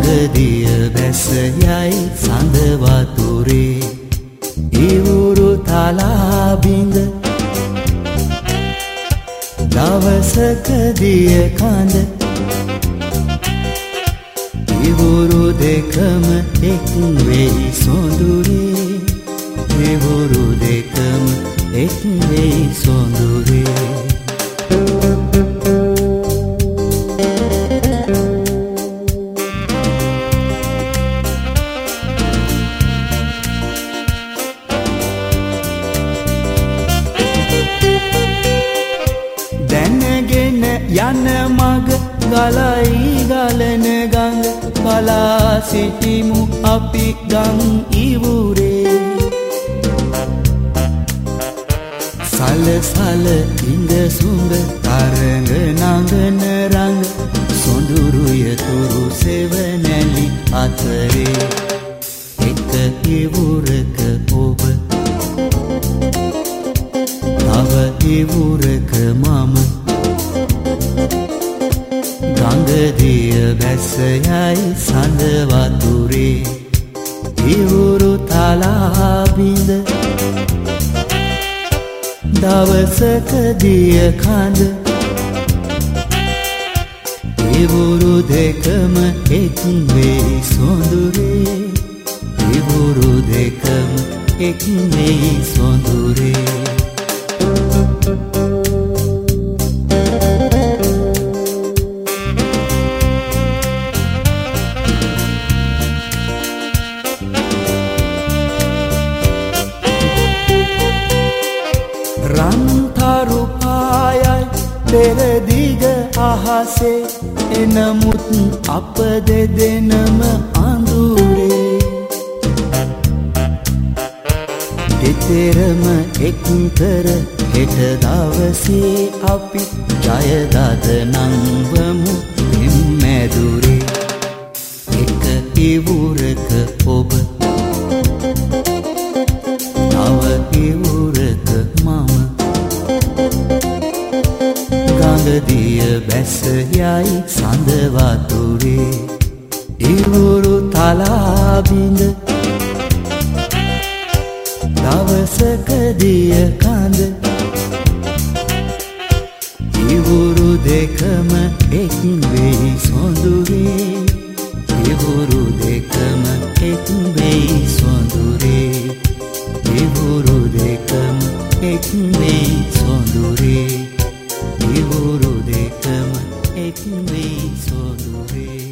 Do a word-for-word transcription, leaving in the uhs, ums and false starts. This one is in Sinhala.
ගංගදිය බැස යයි සඳ වතුරේ ඉවුරු තලා බිඳ දවසක දිය කඳ ඉවුරු දෙකම එක් වෙයි සොඳුරේ ඉවුරු දෙකම එක් වෙයි සොඳුරේ දැනගෙන යන මග ගලයි ගලන ගඟ බලා සිටිමු අපි ගම් ඉවුරේ සල සල ඉඳ සුඹ තරඟ නඟන රඟ සොඳුරුය තුරු සෙවනැලි අතරේ එක ඉවුරක ඔබ තව ඉවුරක මම ගංගදිය බැස යයි සඳ වතුරේ ඉවුරු තලා බිඳ දවසක දිය කඳ ඉවුරු දෙකම එක් වෙයි සොඳුරේ ඉවුරු දෙකම එක් වෙයි සොඳුරේ රන්තරු පායයි පෙරදිග අහසේ එනමුත් අප දෙදෙනම අඳුරේ දෙතරම එක් කර හෙට දවසේ අපි ජයදත නංවමු පෙම්මැදුරේ එක ඉවුරක ඔබ තව ඉවුරක මම ගංගදිය බැස යයි සඳ වතුරේ ඉවුරු තලා බිඳ දවසක දිය කඳ ඉවුරු දෙකම එක් වෙයි සොඳුරේ ඉවුරු දෙකම එක් වෙයි සොඳුරේ ඉවුරු දෙකම එක් වෙයි සොඳුරේ ඉවුරු දෙකම එක් වෙයි සොඳුරේ